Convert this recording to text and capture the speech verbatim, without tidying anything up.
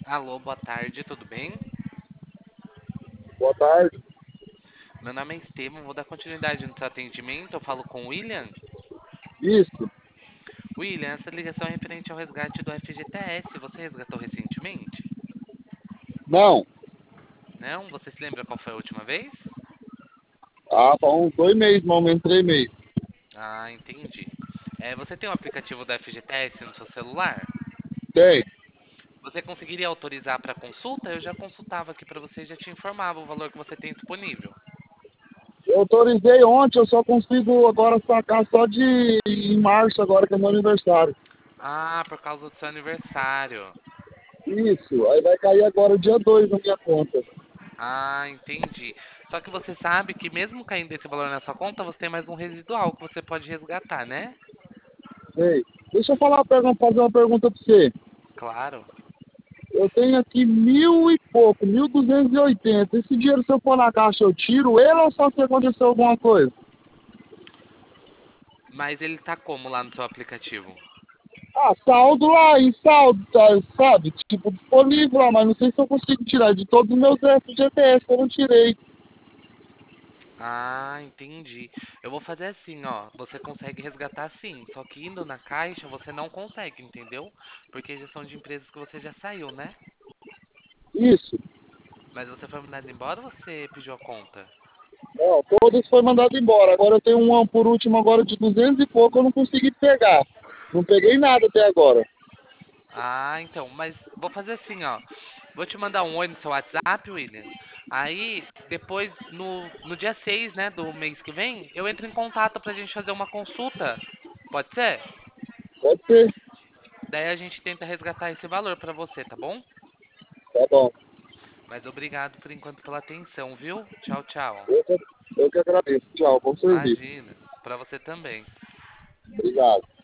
Alô, boa tarde, tudo bem? Boa tarde. Meu nome é Estevam, vou dar continuidade no seu atendimento. Eu falo com o William. Isso. William, essa ligação é referente ao resgate do F G T S. Você resgatou recentemente? Não. Não? Você se lembra qual foi a última vez? Ah, faz uns dois meses, mais ou menos três meses. Ah, entendi. É, você tem o aplicativo do F G T S no seu celular? Tem. Você conseguiria autorizar para consulta? Eu já consultava aqui para você e já te informava o valor que você tem disponível. Eu autorizei ontem, eu só consigo agora sacar só de em março, agora que é meu aniversário. Ah, por causa do seu aniversário. Isso. Aí vai cair agora dia dois na minha conta. Ah, entendi. Só que você sabe que mesmo caindo esse valor na sua conta, você tem mais um residual que você pode resgatar, né? Sei. Deixa eu falar, pergun- fazer uma pergunta pra você. Claro. Eu tenho aqui mil e pouco, mil duzentos e oitenta. Esse dinheiro, se eu pôr na caixa, eu tiro ele ou só se acontecer alguma coisa? Mas ele tá como lá no seu aplicativo? Ah, saldo lá, em saldo, tá, sabe? Tipo, disponível lá, mas não sei se eu consigo tirar de todos os meus F G T S que eu não tirei. Ah, entendi. Eu vou fazer assim, ó. Você consegue resgatar sim, só que indo na caixa você não consegue, entendeu? Porque já são de empresas que você já saiu, né? Isso. Mas você foi mandado embora ou você pediu a conta? Não, todos foi mandado embora. Agora eu tenho um por último agora de duzentos e pouco, eu não consegui pegar. Não peguei nada até agora. Ah, então, mas vou fazer assim, ó. Vou te mandar um oi no seu WhatsApp, William. Aí, depois, no, no dia seis, né, do mês que vem, eu entro em contato pra gente fazer uma consulta. Pode ser? Pode ser. Daí a gente tenta resgatar esse valor pra você, tá bom? Tá bom. Mas obrigado por enquanto pela atenção, viu? Tchau, tchau. Eu que, eu que agradeço. Tchau, bom serviço. Imagina. Pra você também. Obrigado.